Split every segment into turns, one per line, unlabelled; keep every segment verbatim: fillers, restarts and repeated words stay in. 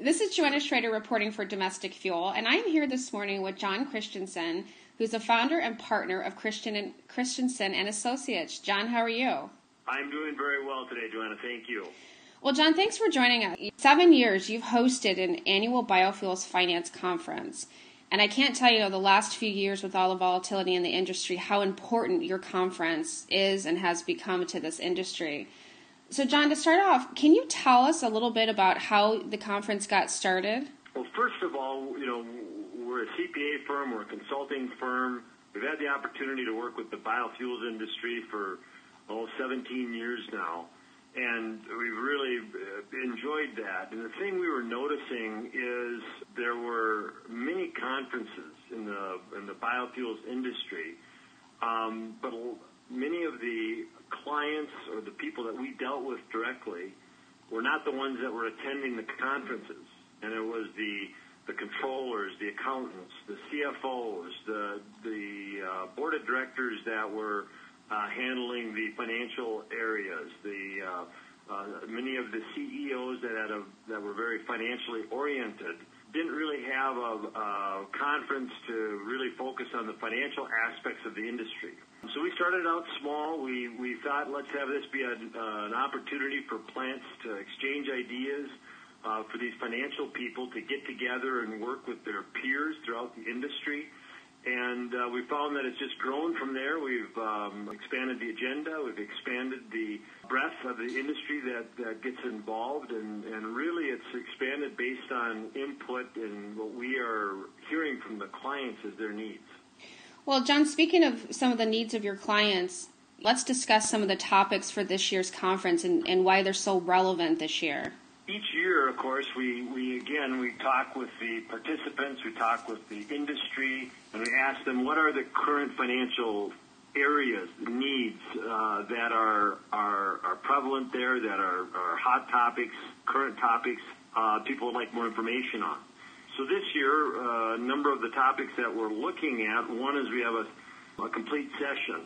This is Joanna Schrader reporting for Domestic Fuel, and I am here this morning with John Christensen, who's the founder and partner of Christian and Christensen and Associates. John, how are you?
I'm doing very well today, Joanna. Thank you.
Well, John, thanks for joining us. Seven years you've hosted an annual biofuels finance conference, and I can't tell you the last few years with all the volatility in the industry how important your conference is and has become to this industry. So, John, to start off, can you tell us a little bit about how the conference got started?
Well, first of all, you know, we're a C P A firm, we're a consulting firm. We've had the opportunity to work with the biofuels industry for, oh, seventeen years now, and we've really enjoyed that. And the thing we were noticing is there were many conferences in the in the biofuels industry, um, but many of the clients or the people that we dealt with directly were not the ones that were attending the conferences. And it was the the controllers, the accountants, the C F Os, the the uh, board of directors that were uh, handling the financial areas, the uh, uh, many of the C E Os that had a, that were very financially oriented didn't really have a, a conference to really focus on the financial aspects of the industry. So we started out small. We we thought, let's have this be a, uh, an opportunity for plants to exchange ideas, uh, for these financial people to get together and work with their peers throughout the industry. And uh, we found that it's just grown from there. We've um, expanded the agenda. We've expanded the breadth of the industry that, that gets involved. And, and really it's expanded based on input and what we are hearing from the clients as their needs.
Well, John, speaking of some of the needs of your clients, let's discuss some of the topics for this year's conference and, and why they're so relevant this year.
Each year, of course, we, we, again, we talk with the participants, we talk with the industry, and we ask them what are the current financial areas, needs uh, that are, are, are prevalent there, that are, are hot topics, current topics, uh, people would like more information on. So this year, uh, a number of the topics that we're looking at, one is we have a, a complete session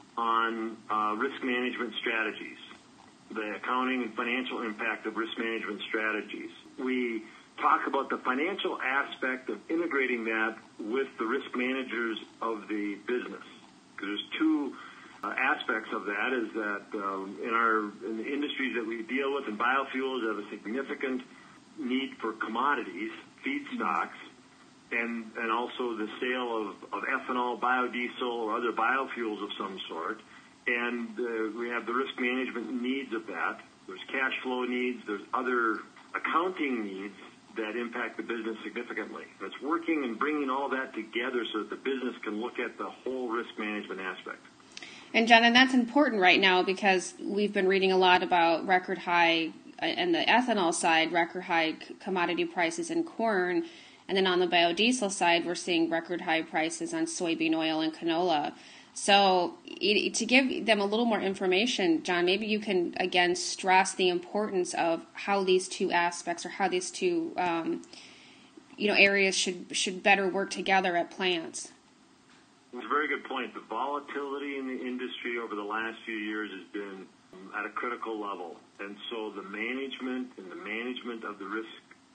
on uh, risk management strategies, the accounting and financial impact of risk management strategies. We talk about the financial aspect of integrating that with the risk managers of the business. Because there's two uh, aspects of that, is that um, in our in the industries that we deal with, in biofuels, have a significant need for commodities, feedstocks, and, and also the sale of, of ethanol, biodiesel, or other biofuels of some sort. And uh, we have the risk management needs of that. There's cash flow needs. There's other accounting needs that impact the business significantly. It's working and bringing all that together so that the business can look at the whole risk management aspect.
And, John, and that's important right now because we've been reading a lot about record high, and the ethanol side, record high commodity prices in corn. And then on the biodiesel side, we're seeing record high prices on soybean oil and canola. So it, to give them a little more information, John, maybe you can, again, stress the importance of how these two aspects or how these two um, you know, areas should should better work together at plants.
It's a very good point. The volatility in the industry over the last few years has been at a critical level. And so the management and the management of the risk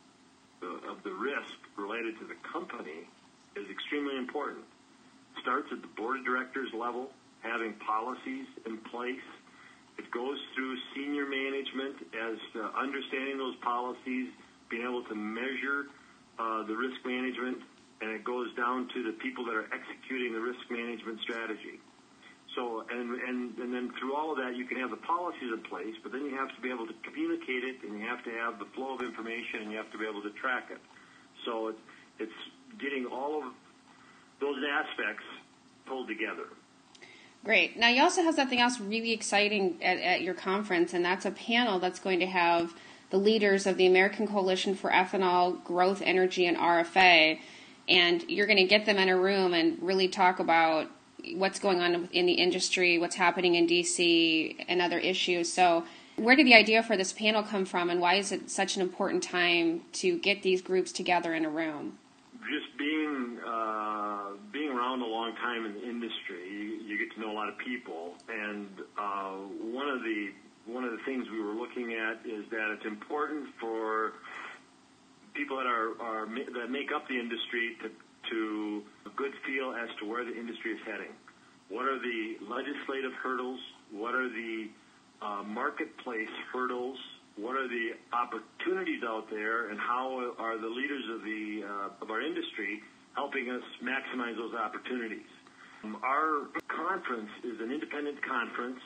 uh, of the risk related to the company is extremely important. Starts at the board of directors level, having policies in place. It goes through senior management as to understanding those policies, being able to measure uh, the risk management, and it goes down to the people that are executing the risk management strategy. So, and, and, and then through all of that, you can have the policies in place, but then you have to be able to communicate it, and you have to have the flow of information, and you have to be able to track it. So it, it's getting all of those aspects pulled together.
Great. Now, you also have something else really exciting at, at your conference, and that's a panel that's going to have the leaders of the American Coalition for Ethanol, Growth Energy, and R F A, and you're going to get them in a room and really talk about what's going on in the industry, what's happening in D C, and other issues. So where did the idea for this panel come from, and why is it such an important time to get these groups together in a room?
Just being uh, being around a long time in the industry, you, you get to know a lot of people, and uh, one of the one of the things we were looking at is that it's important for people that are, are that make up the industry to, to a good feel as to where the industry is heading. What are the legislative hurdles? What are the uh, marketplace hurdles? What are the opportunities out there, and how are the leaders of the uh, of our industry helping us maximize those opportunities? Um, our conference is an independent conference,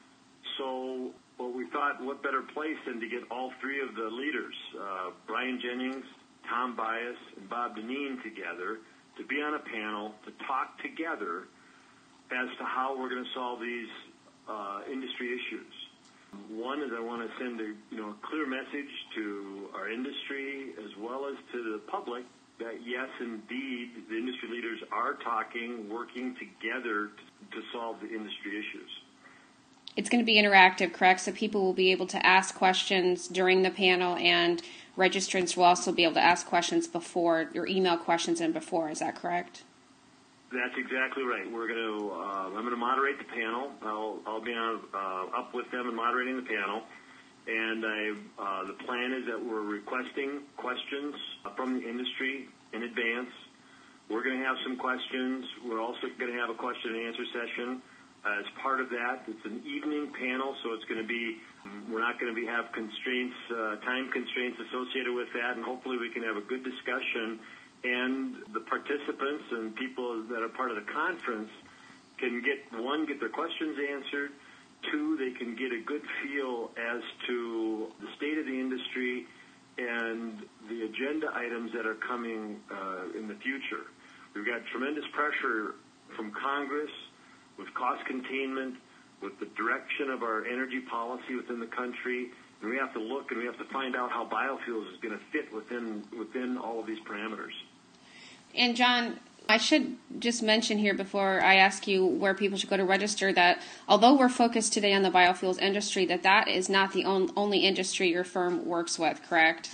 so well, we thought what better place than to get all three of the leaders, uh, Brian Jennings, Tom Bias, and Bob Dineen together to be on a panel to talk together as to how we're going to solve these uh, industry issues. One is I want to send a you know a clear message to our industry as well as to the public that yes, indeed, the industry leaders are talking, working together to solve the industry issues.
It's going to be interactive, correct? So people will be able to ask questions during the panel, and registrants will also be able to ask questions before, or email questions in before. Is that correct?
That's exactly right. We're going to. Uh, I'm going to moderate the panel. I'll, I'll be on, uh, up with them and moderating the panel. And I, uh, the plan is that we're requesting questions from the industry in advance. We're going to have some questions. We're also going to have a question and answer session uh, as part of that. It's an evening panel, so it's going to be. We're not going to be have constraints, uh, time constraints associated with that, and hopefully we can have a good discussion. And the participants and people that are part of the conference can get, one, get their questions answered. Two, they can get a good feel as to the state of the industry and the agenda items that are coming uh, in the future. We've got tremendous pressure from Congress with cost containment, with the direction of our energy policy within the country. And we have to look and we have to find out how biofuels is going to fit within within all of these parameters.
And John, I should just mention here before I ask you where people should go to register that although we're focused today on the biofuels industry, that that is not the on, only industry your firm works with, correct?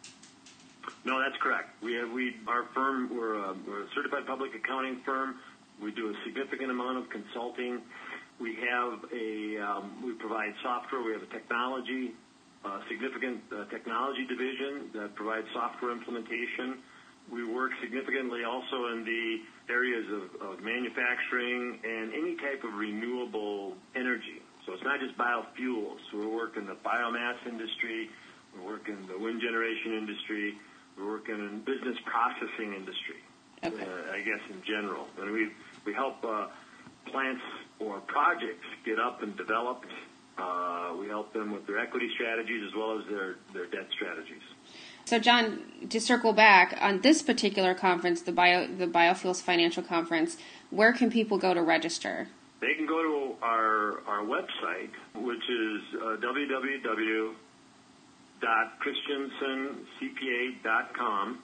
No, that's correct. We have we our firm we're a, we're a certified public accounting firm. We do a significant amount of consulting. We have a um, we provide software. We have a technology. A significant uh, technology division that provides software implementation. We work significantly also in the areas of, of manufacturing and any type of renewable energy. So it's not just biofuels. So we work in the biomass industry, we work in the wind generation industry, we work in the business processing industry, okay. uh, I guess in general. And we, we help uh, plants or projects get up and developed. Uh, we help them with their equity strategies as well as their, their debt strategies.
So, John, to circle back, on this particular conference, the Bio, the Biofuels Financial Conference, where can people go to register?
They can go to our, our website, which is uh, w w w dot christensen c p a dot com.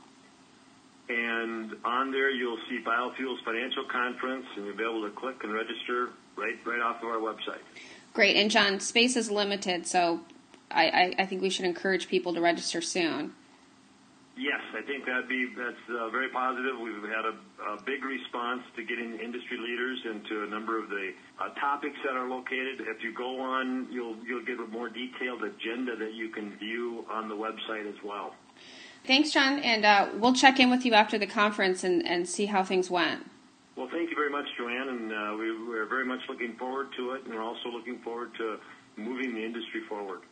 And on there you'll see Biofuels Financial Conference, and you'll be able to click and register right, right off of our website.
Great. And John, space is limited, so I, I, I think we should encourage people to register soon.
Yes, I think that'd be that's uh, very positive. We've had a, a big response to getting industry leaders into a number of the uh, topics that are located. If you go on, you'll you'll get a more detailed agenda that you can view on the website as well.
Thanks, John, and uh, we'll check in with you after the conference and, and see how things went.
Well, thank you very much, Joanne, and uh, we, we're very much looking forward to it, and we're also looking forward to moving the industry forward.